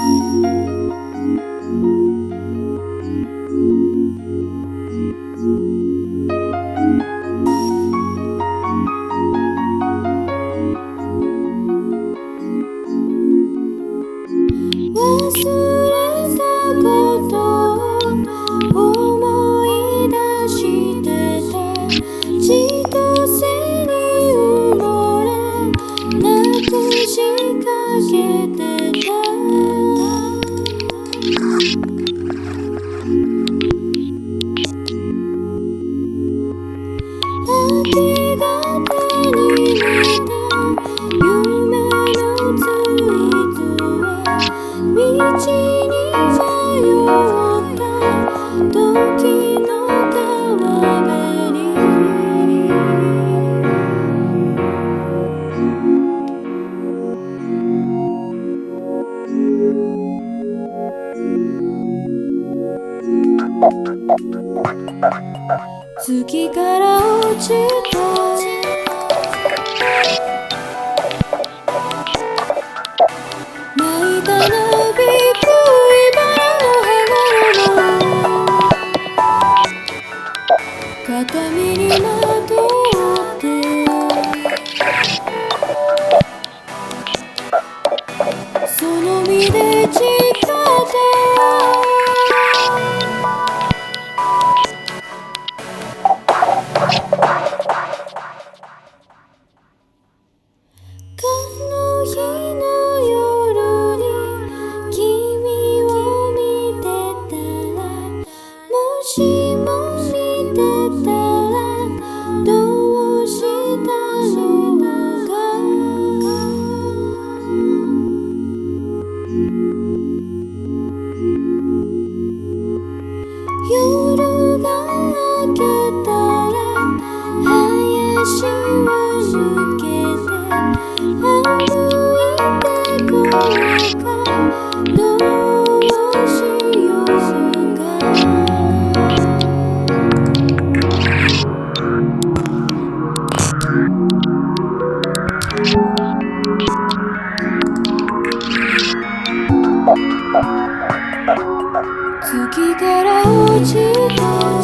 月から落ちた泣いたなびく茨の葉衣肩身にまとってその身で誓った夜が明けたら林を抜けて歩いてこうかどうしようか月から落ちた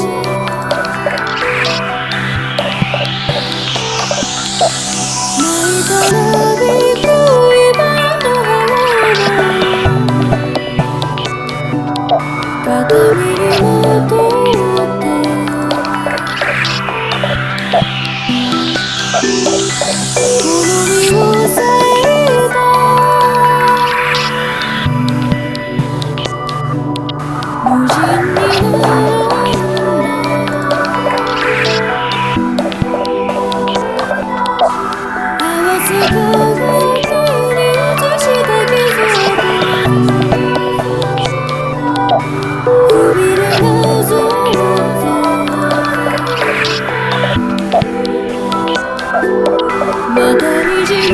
泣いたなびく茨の葉肩身にまとってこの身を裂いた無人にな合わせ鏡に映した傷くびれなぞまたにじま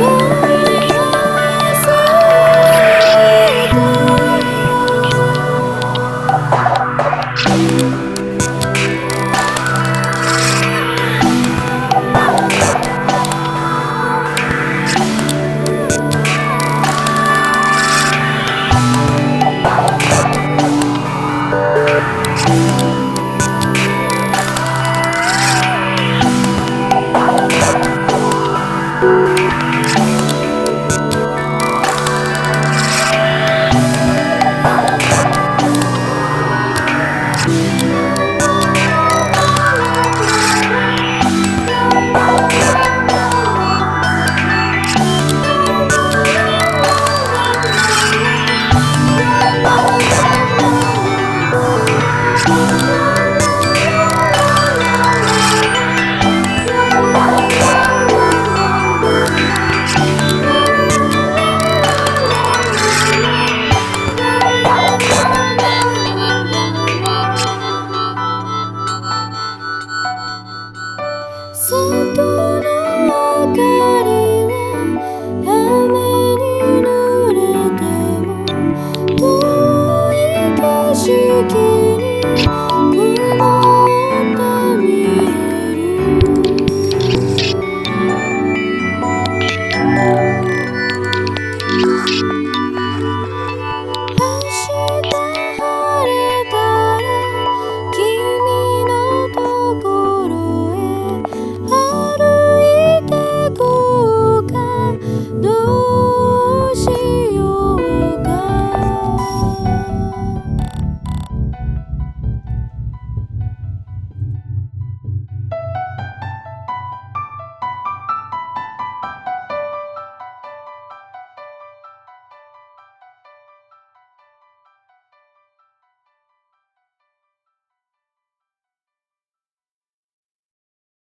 外の明かりは雨に濡れても遠い景色に曇って見える